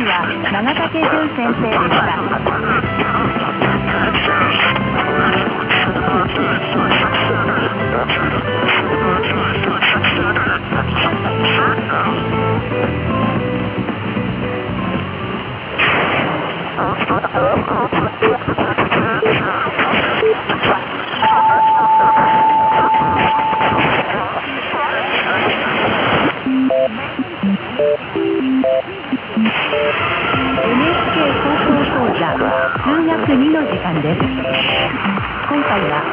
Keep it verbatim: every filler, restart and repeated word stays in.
は長竹淳先生でした。エヌエイチケー 高校講座数学にの時間です。今回は